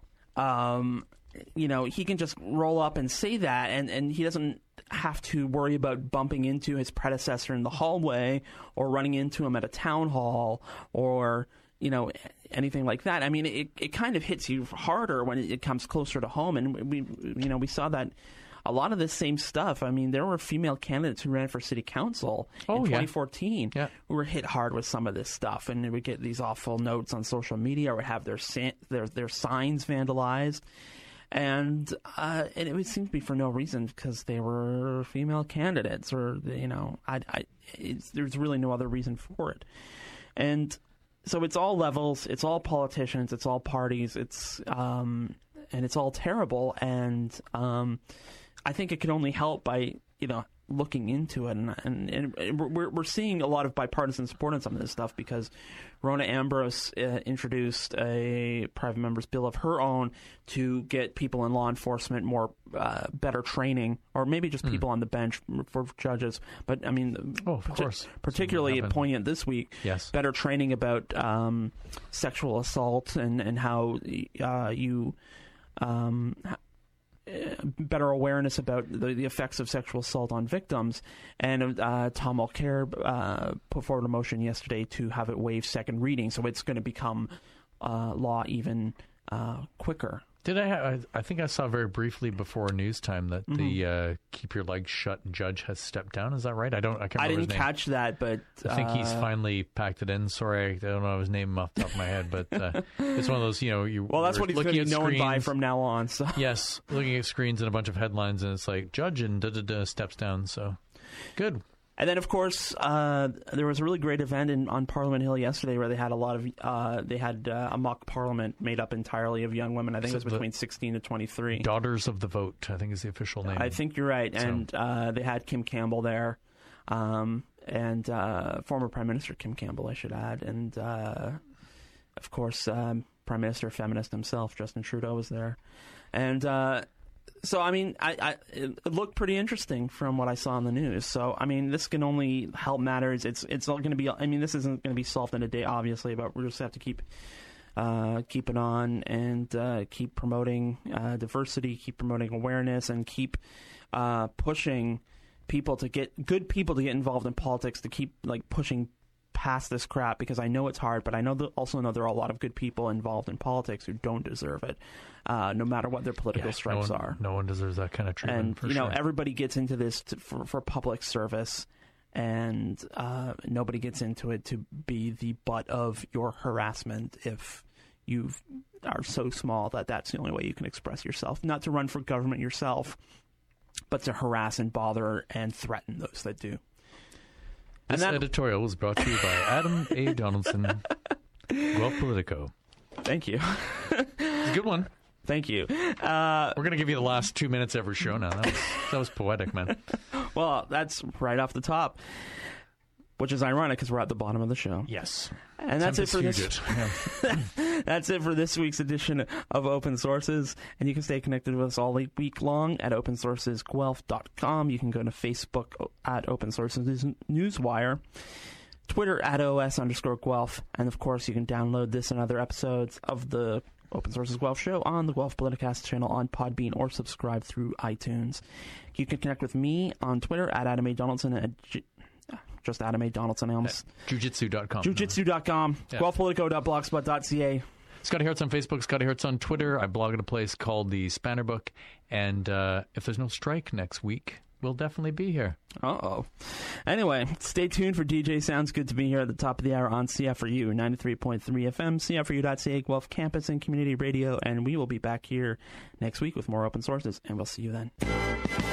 he can just roll up and say that, and he doesn't have to worry about bumping into his predecessor in the hallway or running into him at a town hall or anything like that. I mean, it kind of hits you harder when it comes closer to home, and we saw that a lot of this same stuff. I mean, there were female candidates who ran for city council in 2014 who were hit hard with some of this stuff, and they would get these awful notes on social media or would have their signs vandalized. And it would seem to be for no reason, because they were female candidates, or there's really no other reason for it. And so it's all levels, it's all politicians, it's all parties, and it's all terrible. And I think it can only help by looking into it, and we're seeing a lot of bipartisan support on some of this stuff, because Rona Ambrose introduced a private member's bill of her own to get people in law enforcement more better training, or maybe just people on the bench for judges. But I mean, of course, particularly poignant this week. Yes, better training about sexual assault and how you. Better awareness about the effects of sexual assault on victims. And Tom Mulcair put forward a motion yesterday to have it waive second reading, so it's going to become law even quicker. I think I saw very briefly before news time that the keep your legs shut judge has stepped down. Is that right? I didn't catch that, but I think he's finally packed it in. Sorry, I don't know his name off the top of my head, but it's one of those, well, that's what he's going to be known by from now on. So. Yes, looking at screens and a bunch of headlines, and it's like judge and steps down. So good. And then, of course, there was a really great event on Parliament Hill yesterday where they had a mock parliament made up entirely of young women. I think it was between 16 to 23. Daughters of the Vote, I think, is the official name. I think you're right. So. And they had Kim Campbell there, and former Prime Minister Kim Campbell, I should add. And, of course, Prime Minister feminist himself, Justin Trudeau, was there. And so, I mean, it looked pretty interesting from what I saw on the news. So, I mean, this can only help matters. It's all going to be. I mean, this isn't going to be solved in a day, obviously, but we just have to keep it on and keep promoting diversity, keep promoting awareness, and keep pushing people to get good people to get involved in politics, to keep pushing past this crap, because I know it's hard, but I also know there are a lot of good people involved in politics who don't deserve it, no matter what their political stripes are. No one deserves that kind of treatment. And everybody gets into this for public service, and nobody gets into it to be the butt of your harassment if you are so small that that's the only way you can express yourself. Not to run for government yourself, but to harass and bother and threaten those that do. This editorial was brought to you by Adam A. Donaldson, Guelph Politico. Thank you. It's a good one. Thank you. We're going to give you the last 2 minutes every show now. That was poetic, man. Well, that's right off the top. which is ironic because we're at the bottom of the show. Yes. And that's it for this. That's it for this week's edition of Open Sources. And you can stay connected with us all week long at opensourcesguelph.com. You can go to Facebook at Open Sources Newswire, Twitter at OS_Guelph. And of course, you can download this and other episodes of the Open Sources Guelph Show on the Guelph Politicast channel on Podbean or subscribe through iTunes. You can connect with me on Twitter at Adam A. Donaldson at just Adam A. Donaldson. Jujitsu.com. Jujitsu.com. Yeah. Guelphpolitico.blogspot.ca. Scotty Hertz on Facebook, Scotty Hertz on Twitter. I blog at a place called the Spanner Book. And if there's no strike next week, we'll definitely be here. Uh-oh. Anyway, stay tuned for DJ Sounds Good to be here at the top of the hour on CFRU 93.3 FM, CFRU.ca, Guelph Campus and Community Radio, and we will be back here next week with more Open Sources, and we'll see you then.